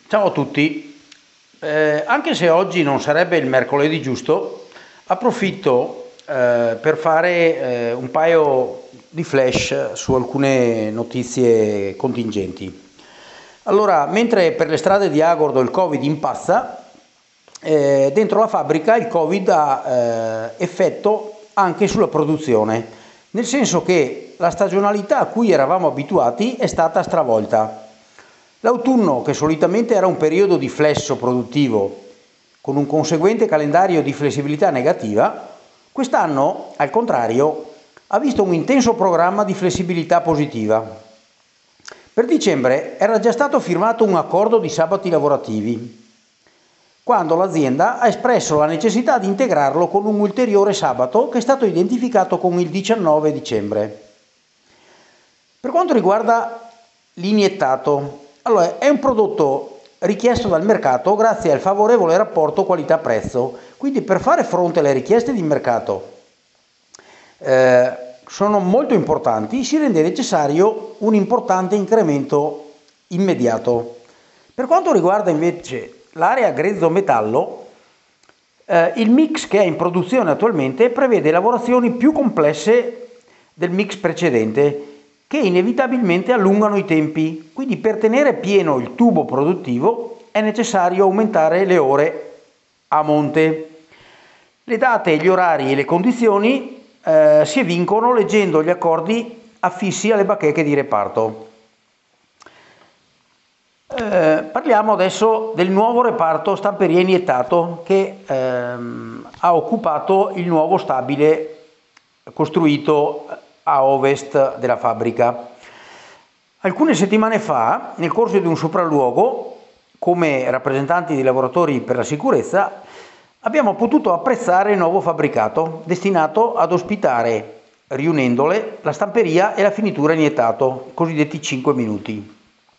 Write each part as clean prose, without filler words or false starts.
Ciao a tutti. Anche se oggi non sarebbe il mercoledì giusto, approfitto per fare un paio di flash su alcune notizie contingenti. Allora, mentre per le strade di Agordo il Covid impazza, dentro la fabbrica il Covid ha effetto anche sulla produzione, nel senso che la stagionalità a cui eravamo abituati è stata stravolta. L'autunno, che solitamente era un periodo di flesso produttivo, con un conseguente calendario di flessibilità negativa, quest'anno, al contrario, ha visto un intenso programma di flessibilità positiva. Per dicembre era già stato firmato un accordo di sabati lavorativi, quando l'azienda ha espresso la necessità di integrarlo con un ulteriore sabato che è stato identificato con il 19 dicembre. Per quanto riguarda l'iniettato, allora, è un prodotto richiesto dal mercato grazie al favorevole rapporto qualità-prezzo, quindi per fare fronte alle richieste di mercato sono molto importanti, si rende necessario un importante incremento immediato. Per quanto riguarda invece l'area grezzo-metallo, il mix che è in produzione attualmente prevede lavorazioni più complesse del mix precedente, che inevitabilmente allungano i tempi, quindi per tenere pieno il tubo produttivo è necessario aumentare le ore a monte. Le date, gli orari e le condizioni si evincono leggendo gli accordi affissi alle bacheche di reparto. Parliamo adesso del nuovo reparto stamperia iniettato che ha occupato il nuovo stabile costruito a ovest della fabbrica. Alcune settimane fa, nel corso di un sopralluogo, come rappresentanti dei lavoratori per la sicurezza, abbiamo potuto apprezzare il nuovo fabbricato destinato ad ospitare, riunendole, la stamperia e la finitura iniettato, cosiddetti 5 minuti.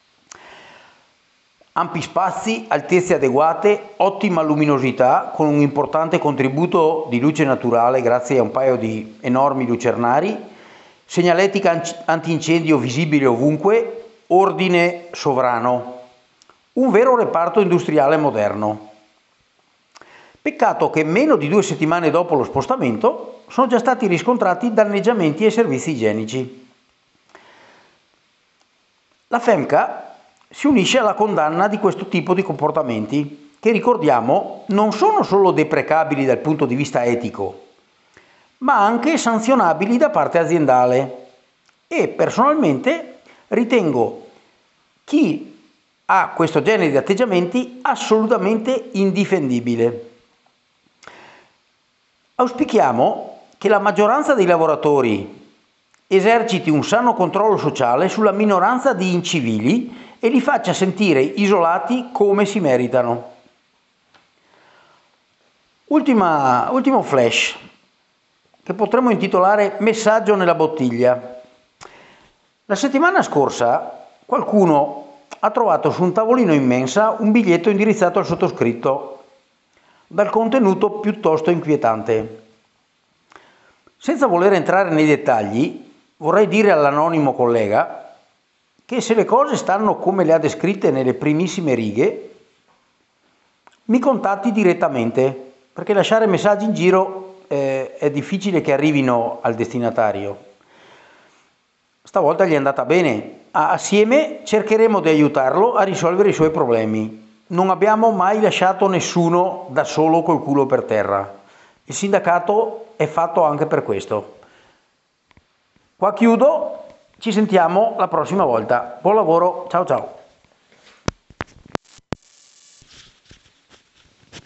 Ampi spazi, altezze adeguate, ottima luminosità con un importante contributo di luce naturale grazie a un paio di enormi lucernari, segnaletica antincendio visibile ovunque, ordine sovrano. Un vero reparto industriale moderno. Peccato che meno di 2 settimane dopo lo spostamento sono già stati riscontrati danneggiamenti ai servizi igienici. La FEMCA si unisce alla condanna di questo tipo di comportamenti, che ricordiamo non sono solo deprecabili dal punto di vista etico, ma anche sanzionabili da parte aziendale, e personalmente ritengo chi ha questo genere di atteggiamenti assolutamente indifendibile. Auspichiamo che la maggioranza dei lavoratori eserciti un sano controllo sociale sulla minoranza di incivili e li faccia sentire isolati come si meritano. Ultimo flash, che potremmo intitolare Messaggio nella bottiglia. La settimana scorsa qualcuno ha trovato su un tavolino in mensa un biglietto indirizzato al sottoscritto, dal contenuto piuttosto inquietante. Senza voler entrare nei dettagli, vorrei dire all'anonimo collega che se le cose stanno come le ha descritte nelle primissime righe, mi contatti direttamente, perché lasciare messaggi in giro è difficile che arrivino al destinatario. Stavolta gli è andata bene. Assieme cercheremo di aiutarlo a risolvere i suoi problemi. Non abbiamo mai lasciato nessuno da solo col culo per terra. Il sindacato è fatto anche per questo. Qua chiudo. Ci sentiamo la prossima volta. Buon lavoro, ciao ciao.